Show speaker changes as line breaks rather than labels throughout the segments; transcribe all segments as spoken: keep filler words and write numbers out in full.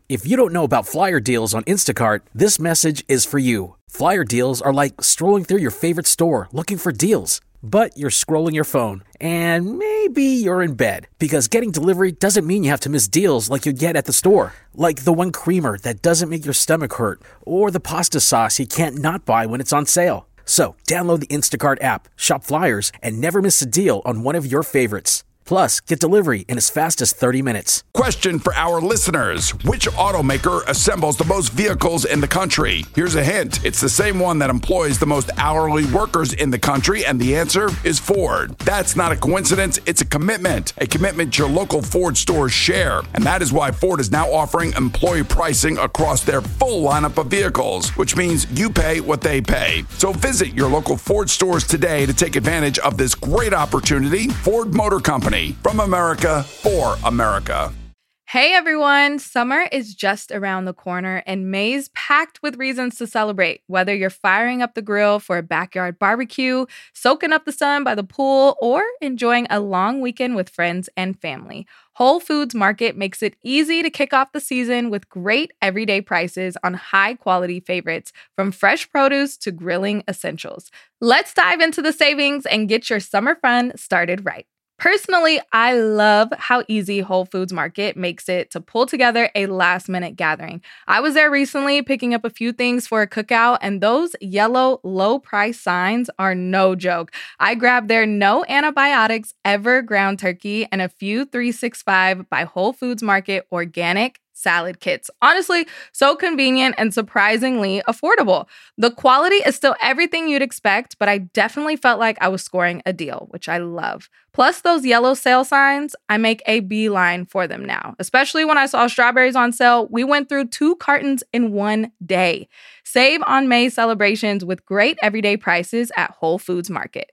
If you don't know about Flyer deals on Instacart, this message is for you. Flyer deals are like strolling through your favorite store looking for deals. But you're scrolling your phone, and maybe you're in bed, because getting delivery doesn't mean you have to miss deals like you get at the store. Like the one creamer that doesn't make your stomach hurt, or the pasta sauce you can't not buy when it's on sale. So, download the Instacart app, shop Flyers, and never miss a deal on one of your favorites. Plus, get delivery in as fast as thirty minutes.
Question for our listeners. Which automaker assembles the most vehicles in the country? Here's a hint. It's the same one that employs the most hourly workers in the country, and the answer is Ford. That's not a coincidence. It's a commitment. A commitment your local Ford stores share. And that is why Ford is now offering employee pricing across their full lineup of vehicles, which means you pay what they pay. So visit your local Ford stores today to take advantage of this great opportunity. Ford Motor Company. From America, for America.
Hey everyone, summer is just around the corner and May's packed with reasons to celebrate. Whether you're firing up the grill for a backyard barbecue, soaking up the sun by the pool, or enjoying a long weekend with friends and family, Whole Foods Market makes it easy to kick off the season with great everyday prices on high-quality favorites, from fresh produce to grilling essentials. Let's dive into the savings and get your summer fun started right. Personally, I love how easy Whole Foods Market makes it to pull together a last-minute gathering. I was there recently picking up a few things for a cookout, and those yellow low-price signs are no joke. I grabbed their no antibiotics ever ground turkey and a few three sixty-five by Whole Foods Market organic salad kits. Honestly, so convenient and surprisingly affordable. The quality is still everything you'd expect, but I definitely felt like I was scoring a deal, which I love. Plus those yellow sale signs, I make a beeline for them now. Especially when I saw strawberries on sale, we went through two cartons in one day. Save on May celebrations with great everyday prices at Whole Foods Market.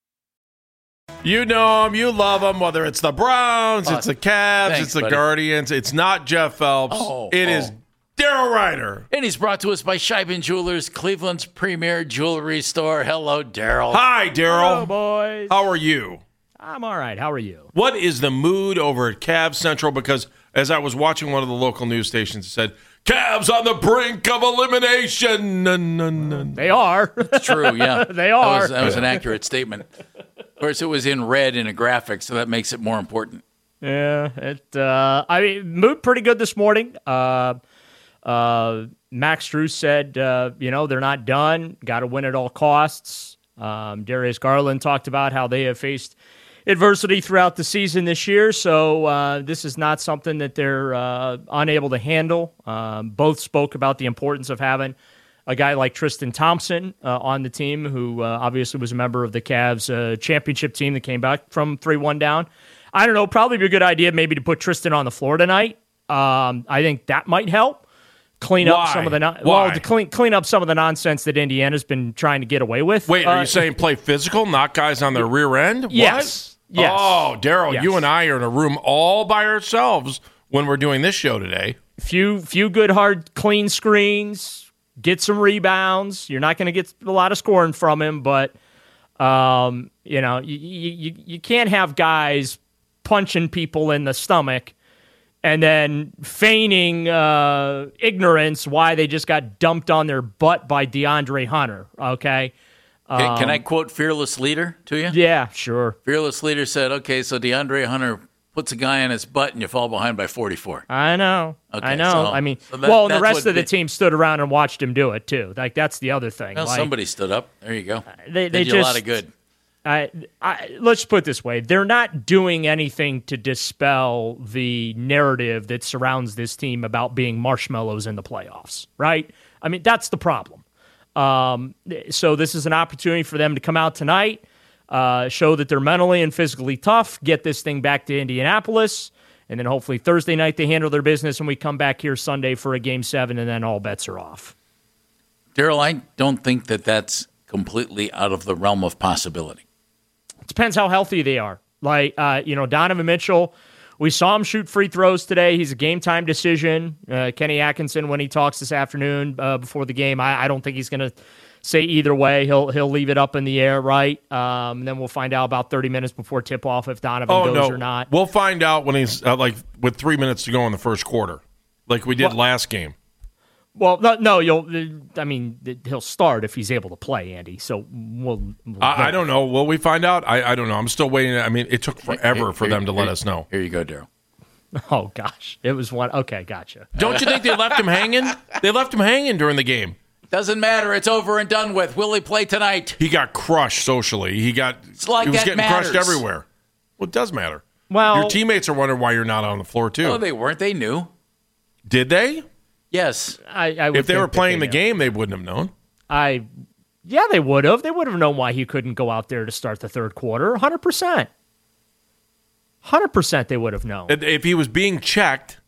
You know them, you love them, whether it's the Browns,
Uh,
it's the Cavs,
thanks,
it's the
buddy.
Guardians. It's not Jeff Phelps.
Oh,
it
oh.
is Daryl Ryder.
And he's brought to us by Scheibin Jewelers, Cleveland's premier jewelry store. Hello, Daryl.
Hi, Daryl.
Hello, boys.
How are you?
I'm all right. How are you?
What is the mood over at Cavs Central? Because as I was watching one of the local news stations, it said, Cavs on the brink of elimination. Nun, nun, nun.
They are.
It's true, yeah.
They are.
That was, that was an accurate statement. Of course, it was in red in a graphic, so that makes it more important.
Yeah, it. Uh, I mean, mood pretty good this morning. Uh, uh, Max Strus said, uh, you know, they're not done. Got to win at all costs. Um, Darius Garland talked about how they have faced adversity throughout the season this year, so uh, this is not something that they're uh, unable to handle. Um, both spoke about the importance of having a guy like Tristan Thompson uh, on the team, who uh, obviously was a member of the Cavs uh, championship team that came back from three one down. I don't know, probably be a good idea maybe to put Tristan on the floor tonight. Um, I think that might help clean
Why?
up some of the non-
Why?
well to clean clean up some of the nonsense that Indiana's been trying to get away with.
Wait, are
Uh,
you saying play physical, knock guys on their rear end? What?
Yes. Yes.
Oh, Daryl,
Yes.
you and I are in a room all by ourselves when we're doing this show today.
few few good hard clean screens, get some rebounds. You're not going to get a lot of scoring from him, but um, you know you, you you can't have guys punching people in the stomach and then feigning uh, ignorance why they just got dumped on their butt by DeAndre Hunter. Okay.
Can,
Um,
can I quote Fearless Leader to you?
Yeah, sure.
Fearless Leader said, okay, so DeAndre Hunter puts a guy on his butt and you fall behind by forty-four.
I know.
Okay,
I know.
so-
I mean,
so that-
well, and the
that's
rest
what
of the
bit-
team stood around and watched him do it too. Like that's the other thing.
Well,
like,
somebody stood up. There you go.
They,
Did
they
you
just
a lot of good.
I, I, let's put it this way. They're not doing anything to dispel the narrative that surrounds this team about being marshmallows in the playoffs, right? I mean, that's the problem. Um, so this is an opportunity for them to come out tonight, uh, show that they're mentally and physically tough, get this thing back to Indianapolis, and then hopefully Thursday night they handle their business and we come back here Sunday for a game seven, and then all bets are off.
Daryl, I don't think that that's completely out of the realm of possibility.
Depends how healthy they are. Like, uh, you know, Donovan Mitchell, we saw him shoot free throws today. He's a game-time decision. Uh, Kenny Atkinson, when he talks this afternoon uh, before the game, I, I don't think he's going to say either way. He'll he'll leave it up in the air, right? Um, and then we'll find out about thirty minutes before tip-off if Donovan
Oh,
goes
no.
or not.
We'll find out when he's, uh, like, with three minutes to go in the first quarter. like we did
Well,
last game.
Well, no, no, you'll. I mean, he'll start if he's able to play, Andy. So we'll. we'll
I, I don't know. Will we find out? I, I don't know. I'm still waiting. I mean, it took forever
Here-
for
here-
them to let
here-
us know.
Here you go, Daryl.
Oh gosh, it was one. Okay, gotcha.
Don't you think they left him hanging? They left him hanging during the game.
Doesn't matter. It's over and done with. Will he play tonight?
He got crushed socially. He got.
It's like
he was
that
getting
matters.
crushed everywhere. Well, it does matter.
Well,
Your teammates are wondering why you're not on the floor too.
No, they weren't. They knew.
Did they?
Yes.
I, I would
If they
think
were
that
playing
they
the
know.
game, they wouldn't have known.
I, yeah, they would have. They would have known why he couldn't go out there to start the third quarter. one hundred percent. one hundred percent they would have known.
If- If he was being checked,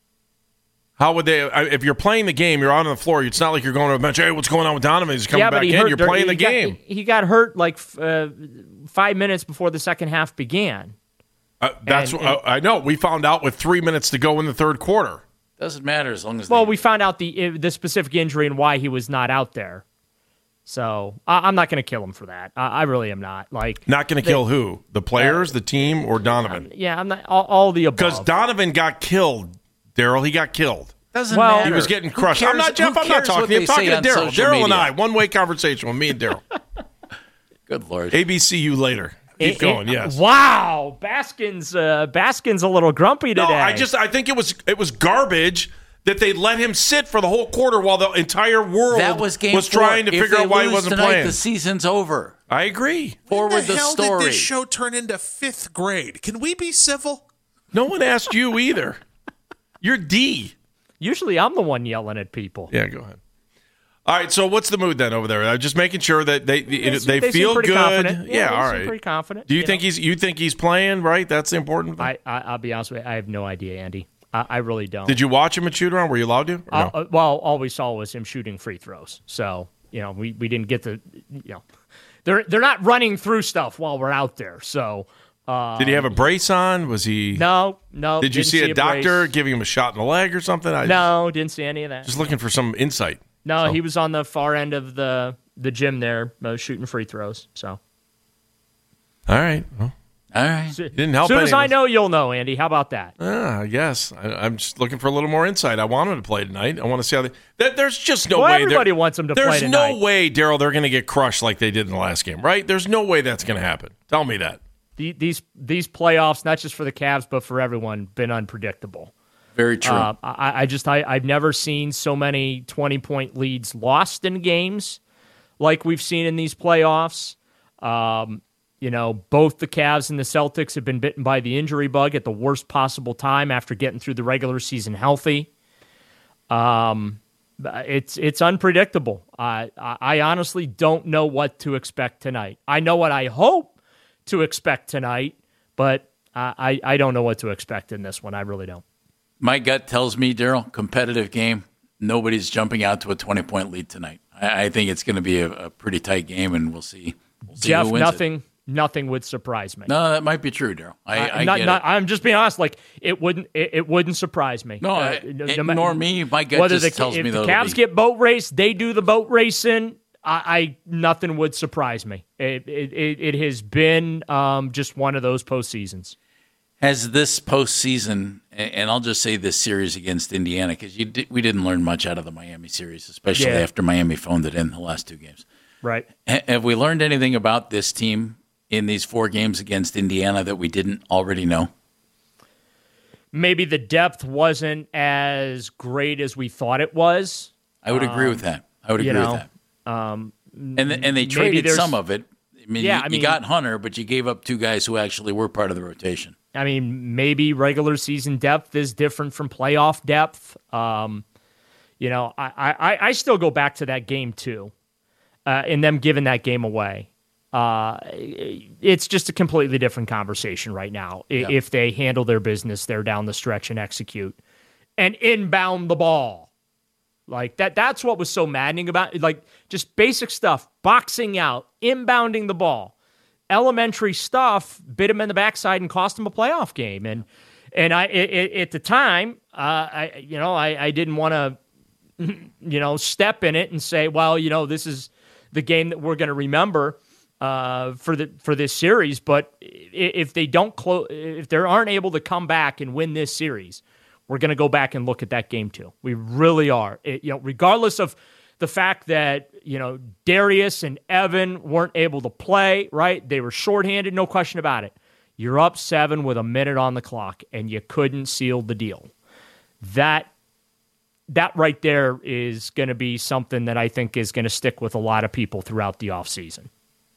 how would they? If you're playing the game, you're out on the floor. It's not like you're going to a bench. Hey, what's going on with Donovan? He's coming
yeah,
back
but he
in.
hurt
You're
dur-
playing
he
the
got-
game.
He got hurt like uh, five minutes before the second half began.
Uh, that's
and-
what I I know. We found out with three minutes to go in the third quarter.
Doesn't matter as long as.
Well,
they,
we found out the the specific injury and why he was not out there. So I, I'm not going to kill him for that. I, I really am not. Like,
Not going to kill who? The players, the team, or Donovan?
yeah, I'm not all, all the above.
Because Donovan got killed, Daryl. He got killed.
doesn't
well,
matter.
He was getting
Who
crushed. I'm
cares-
not Jeff.
who
I'm not
cares what
talking. I'm
they
talking
say
to
on
Daryl.
social
Daryl and
media?
I. One way conversation with me and Daryl.
Good Lord.
A B C you later. Keep
It-
going.
it-
Yes.
Wow, Baskin's uh, Baskin's a little grumpy today.
No, I just I think it was it was garbage that they let him sit for the whole quarter while the entire world
That was game four.
trying to
If
figure
they
out why he
lose
wasn't
tonight,
playing.
The season's over.
I agree.
Forward
When the,
the
hell
story.
did this show turn into fifth grade? Can we be civil?
No one asked you either. You're D.
Usually I'm the one yelling at people.
Yeah, go ahead. All right, so what's the mood then over there? I'm just making sure that they they,
They,
they
they
feel
seem pretty
good.
confident.
Yeah,
they
all
seem
right.
pretty confident.
Do you,
you
think
know?
he's you think he's playing right? That's the important thing.
I, I I'll be honest with you. I have no idea, Andy. I, I really don't.
Did you watch him at shoot around? Were you allowed to? Or no?
Uh, uh, well, all we saw was him shooting free throws. So you know, we, we didn't get the you know, they're they're not running through stuff while we're out there. So uh,
Did he have a brace on? Was he?
no, no.
Did you
didn't
see, a doctor
brace.
giving him a shot in the leg or something? I
No, didn't see any of that.
Just looking for some insight.
No,
So-
he was on the far end of the the gym there, uh, shooting free throws. So
All right. Well,
All right.
didn't help
as soon
any
as
of
I
us.
know, you'll know, Andy. How about that?
ah, I guess. I, I'm just looking for a little more insight. I want him to play tonight. I want to see how they. That, there's just no
Well,
way. they're-
everybody wants him to
There's
play
no
tonight.
way, Daryl, they're going to get crushed like they did in the last game, right? There's no way that's going to happen. Tell me that.
The, these these playoffs, not just for the Cavs but for everyone, been unpredictable.
Very true.
Uh, I, I just I, I've never seen so many twenty point leads lost in games like we've seen in these playoffs. Um, you know, both the Cavs and the Celtics have been bitten by the injury bug at the worst possible time after getting through the regular season healthy. Um, it's it's unpredictable. I I, I honestly don't know what to expect tonight. I know what I hope to expect tonight, but I, I, I don't know what to expect in this one. I really don't.
My gut tells me, Daryl, competitive game. Nobody's jumping out to a twenty-point lead tonight. I, I think it's going to be a, a pretty tight game, and we'll see. We'll see
Jeff,
who wins it.
nothing nothing would surprise me.
No, that might be true, Daryl. I, I,
I'm, not,
get
not-
it.
I'm just being honest. Like it wouldn't it, it wouldn't surprise me.
No,
Uh,
I-
no-
it-
no ma-
nor me. My gut
whether
just
the,
tells
if
me
the
that'll
Cavs
be-
get boat race, they do the boat racing. I, I nothing would surprise me. It it, it, it has been um, just one of those postseasons.
Has this postseason, and and I'll just say this series against Indiana, because di- we didn't learn much out of the Miami series, especially
Yeah.
after Miami phoned it in the last two games.
Right.
Ha- Have we learned anything about this team in these four games against Indiana that we didn't already know?
Maybe the depth wasn't as great as we thought it was.
I would agree with that. I would
you
agree
know,
with that.
Um,
And th- and they
maybe
traded
there's-
some of it. I mean,
Yeah,
you,
I
you
mean-
got Hunter, but you gave up two guys who actually were part of the rotation.
I mean, maybe regular season depth is different from playoff depth. Um, you know, I, I, I still go back to that game too, uh, and them giving that game away. Uh, it's just a completely different conversation right now. I
Yeah.
If they handle their business, they're down the stretch and execute and inbound the ball. Like that, that's what was so maddening about it. Like just basic stuff, boxing out, inbounding the ball, elementary stuff bit him in the backside and cost him a playoff game. And, and I, it, it, at the time, uh, I, you know, I, I didn't want to, you know, step in it and say, well, you know, this is the game that we're going to remember uh, for the, for this series. But i- if they don't close, if they aren't able to come back and win this series, we're going to go back and look at that game too. We really are. It, you know, regardless of the fact that, you know, Darius and Evan weren't able to play, right? They were shorthanded, no question about it. You're up seven with a minute on the clock, and you couldn't seal the deal. That that right there is going to be something that I think is going to stick with a lot of people throughout the offseason.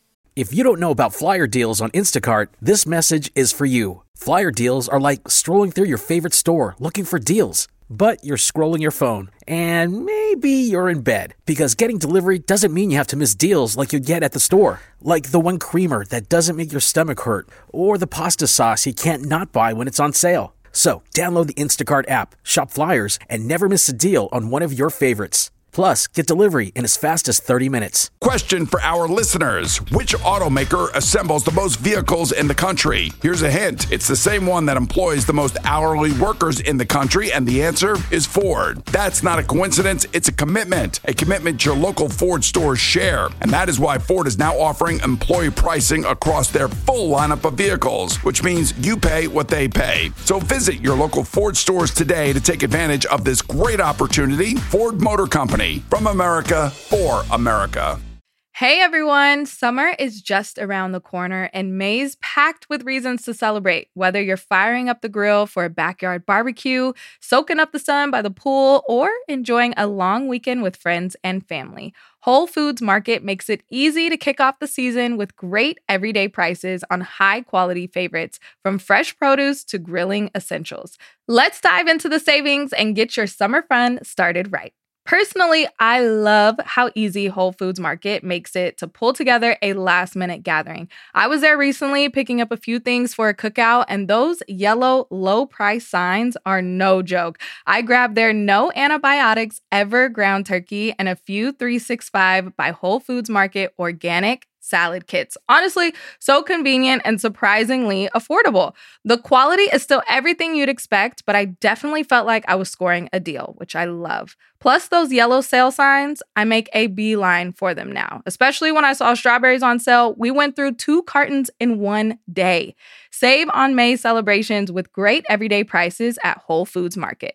If you don't know about Flyer deals on Instacart, this message is for you. Flyer deals are like strolling through your favorite store looking for deals. But you're scrolling your phone, and maybe you're in bed, because getting delivery doesn't mean you have to miss deals like you'd get at the store. Like the one creamer that doesn't make your stomach hurt, or the pasta sauce you can't not buy when it's on sale. So download the Instacart app, shop Flyers, and never miss a deal on one of your favorites. Plus, get delivery in as fast as thirty minutes.
Question for our listeners. Which automaker assembles the most vehicles in the country? Here's a hint. It's the same one that employs the most hourly workers in the country, and the answer is Ford. That's not a coincidence. It's a commitment. A commitment your local Ford stores share. And that is why Ford is now offering employee pricing across their full lineup of vehicles, which means you pay what they pay. So visit your local Ford stores today to take advantage of this great opportunity. Ford Motor Company. From America, for America.
Hey everyone, summer is just around the corner and May's packed with reasons to celebrate. Whether you're firing up the grill for a backyard barbecue, soaking up the sun by the pool, or enjoying a long weekend with friends and family, Whole Foods Market makes it easy to kick off the season with great everyday prices on high-quality favorites, from fresh produce to grilling essentials. Let's dive into the savings and get your summer fun started right. Personally, I love how easy Whole Foods Market makes it to pull together a last-minute gathering. I was there recently picking up a few things for a cookout, and those yellow low-price signs are no joke. I grabbed their no antibiotics ever ground turkey and a few three sixty-five by Whole Foods Market organic salad kits. Honestly, so convenient and surprisingly affordable. The quality is still everything you'd expect, but I definitely felt like I was scoring a deal, which I love. Plus those yellow sale signs, I make a beeline for them now. Especially when I saw strawberries on sale, we went through two cartons in one day. Save on May celebrations with great everyday prices at Whole Foods Market.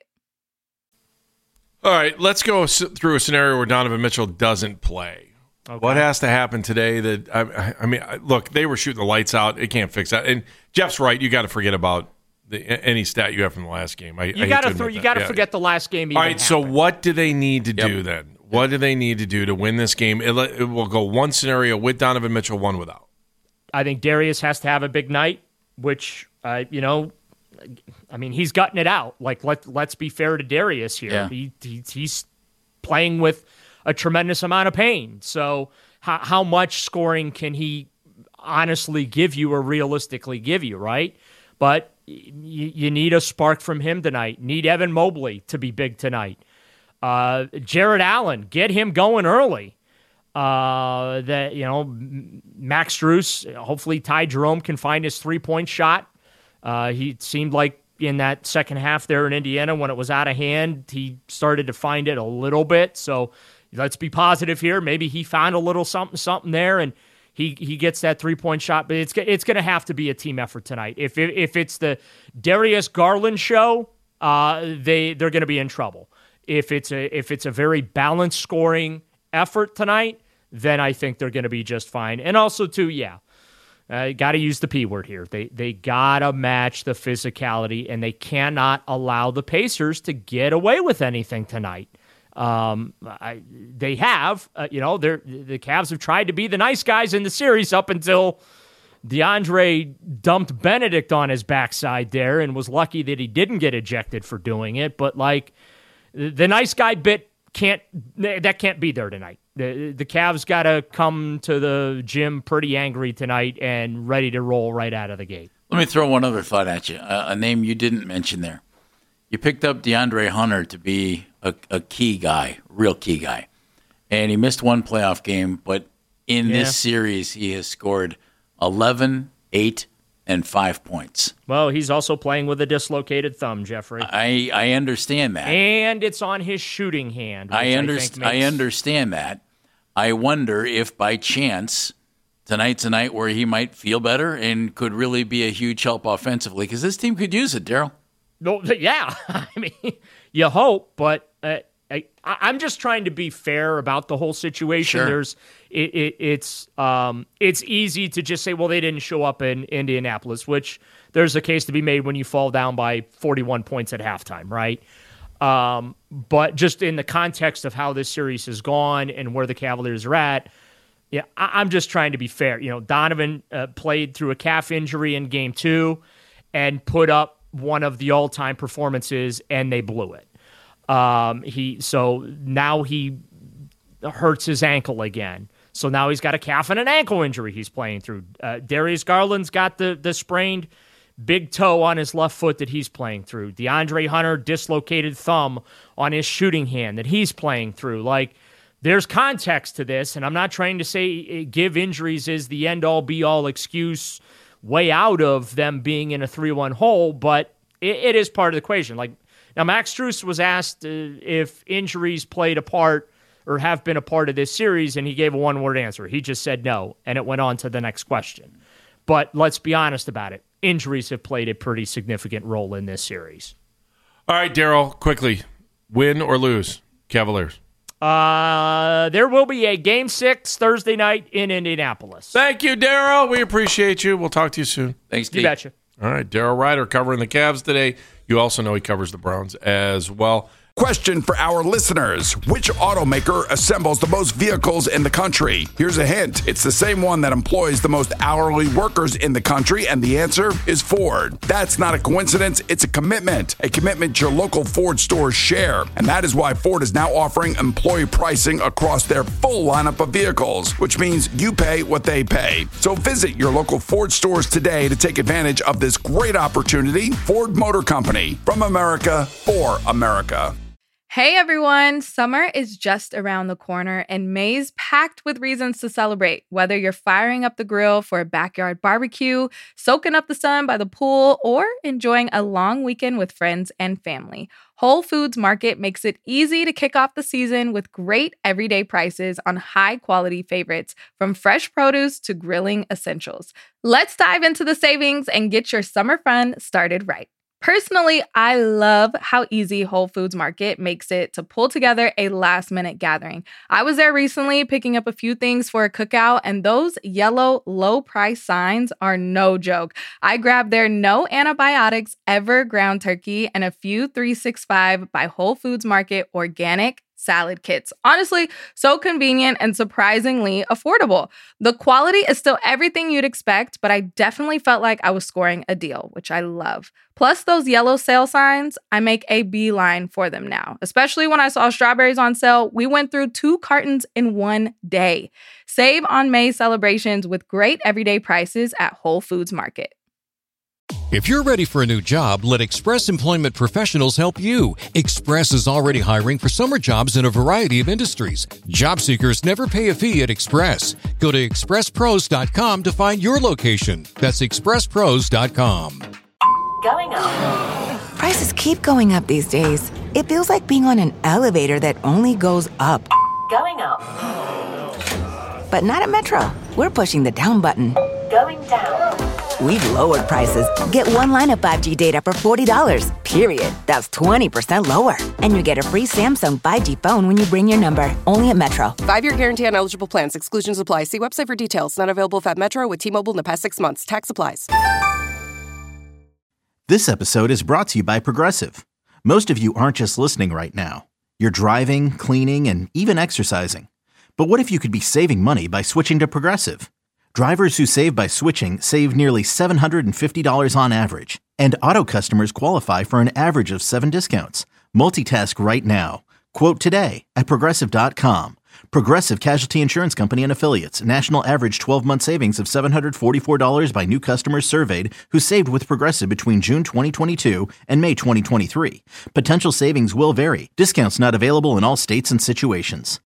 All right, let's go through a scenario where Donovan Mitchell doesn't play. Okay. What has to happen today that, I, I mean, look, they were shooting the lights out. It can't fix that. And Jeff's right. You got to forget about the, any stat you have from the last game. I,
you got to th- you got to yeah. forget the last game. Even
All right,
happened.
So what do they need to
yep.
do then? What do they need to do to win this game? It, it will go one scenario with Donovan Mitchell, one without.
I think Darius has to have a big night, which, uh, you know, I mean, he's gutting it out. Like, let, let's be fair to Darius here.
Yeah.
He, he He's playing with a tremendous amount of pain. So how, how much scoring can he honestly give you or realistically give you, right? But y- you need a spark from him tonight. Need Evan Mobley to be big tonight. Uh, Jared Allen, get him going early. Uh, that you know, Max Strus, hopefully Ty Jerome can find his three-point shot. Uh, he seemed like in that second half there in Indiana when it was out of hand, he started to find it a little bit. So let's be positive here. Maybe he found a little something, something there, and he he gets that three-point shot. But it's it's going to have to be a team effort tonight. If if, if it's the Darius Garland show, uh, they they're going to be in trouble. If it's a if it's a very balanced scoring effort tonight, then I think they're going to be just fine. And also, too, yeah, uh, got to use the P word here. They they got to match the physicality, and they cannot allow the Pacers to get away with anything tonight. Um, I, they have, uh, you know, they're, the Cavs have tried to be the nice guys in the series up until DeAndre dumped Benedict on his backside there and was lucky that he didn't get ejected for doing it. But, like, the nice guy bit can't that can't be there tonight. The the Cavs got to come to the gym pretty angry tonight and ready to roll right out of the gate.
Let me throw one other thought at you, a, a name you didn't mention there. You picked up DeAndre Hunter to be a, a key guy, real key guy. And he missed one playoff game, but in yeah. this series he has scored eleven, eight, and five points.
Well, he's also playing with a dislocated thumb, Jeffrey.
I, I understand that.
And it's on his shooting hand.
I, underst-
I, makes...
I understand that. I wonder if by chance tonight's a night where he might feel better and could really be a huge help offensively, because this team could use it, Daryl.
No, yeah. I mean, you hope, but uh, I, I'm just trying to be fair about the whole situation.
Sure.
There's, it, it, it's, um, it's easy to just say, well, they didn't show up in Indianapolis, which there's a case to be made when you fall down by forty-one points at halftime, right? Um, but just in the context of how this series has gone and where the Cavaliers are at, yeah, I, I'm just trying to be fair. You know, Donovan uh, played through a calf injury in game two and put up one of the all-time performances, and they blew it. Um, he so now he hurts his ankle again. So now he's got a calf and an ankle injury he's playing through. Uh, Darius Garland's got the the sprained big toe on his left foot that he's playing through. DeAndre Hunter, dislocated thumb on his shooting hand that he's playing through. Like, there's context to this, and I'm not trying to say give injuries is the end-all, be-all excuse way out of them being in a three one hole, but it, it is part of the equation. Like, now, Max Strus was asked uh, if injuries played a part or have been a part of this series, and he gave a one-word answer. He just said no, and it went on to the next question. But let's be honest about it. Injuries have played a pretty significant role in this series.
All right, Daryl, quickly. Win or lose, Cavaliers?
Uh, there will be a game six Thursday night in Indianapolis.
Thank you, Daryl. We appreciate you. We'll talk to you soon.
Thanks,
You
Steve.
betcha.
All right, Daryl Ryder covering the Cavs today. You also know he covers the Browns as well.
Question for our listeners. Which automaker assembles the most vehicles in the country? Here's a hint. It's the same one that employs the most hourly workers in the country, and the answer is Ford. That's not a coincidence. It's a commitment. A commitment your local Ford stores share. And that is why Ford is now offering employee pricing across their full lineup of vehicles, which means you pay what they pay. So visit your local Ford stores today to take advantage of this great opportunity. Ford Motor Company, from America for America.
Hey everyone, summer is just around the corner and May's packed with reasons to celebrate. Whether you're firing up the grill for a backyard barbecue, soaking up the sun by the pool, or enjoying a long weekend with friends and family, Whole Foods Market makes it easy to kick off the season with great everyday prices on high-quality favorites, from fresh produce to grilling essentials. Let's dive into the savings and get your summer fun started right. Personally, I love how easy Whole Foods Market makes it to pull together a last-minute gathering. I was there recently picking up a few things for a cookout, and those yellow low-price signs are no joke. I grabbed their no antibiotics ever ground turkey and a few three sixty-five by Whole Foods Market organic salad kits. Honestly, so convenient and surprisingly affordable. The quality is still everything you'd expect, but I definitely felt like I was scoring a deal, which I love. Plus those yellow sale signs, I make a beeline for them now. Especially when I saw strawberries on sale, we went through two cartons in one day. Save on May celebrations with great everyday prices at Whole Foods Market.
If you're ready for a new job, let Express Employment Professionals help you. Express is already hiring for summer jobs in a variety of industries. Job seekers never pay a fee at Express. Go to express pros dot com to find your location. That's express pros dot com.
Going up. Prices keep going up these days. It feels like being on an elevator that only goes up. Going up. But not at Metro. We're pushing the down button. Going down. We've lowered prices. Get one line of five G data for forty dollars, period. That's twenty percent lower. And you get a free Samsung five G phone when you bring your number. Only at Metro.
Five-year guarantee on eligible plans. Exclusions apply. See website for details. Not available at Metro with T-Mobile in the past six months. Tax applies.
This episode is brought to you by Progressive. Most of you aren't just listening right now. You're driving, cleaning, and even exercising. But what if you could be saving money by switching to Progressive? Drivers who save by switching save nearly seven hundred fifty dollars on average. And auto customers qualify for an average of seven discounts. Multitask right now. Quote today at progressive dot com. Progressive Casualty Insurance Company and Affiliates. National average twelve-month savings of seven hundred forty-four dollars by new customers surveyed who saved with Progressive between June twenty twenty-two and May twenty twenty-three. Potential savings will vary. Discounts not available in all states and situations.